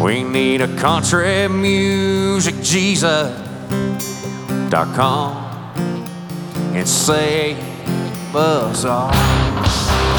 We need a countrymusicjesus.com and save us all.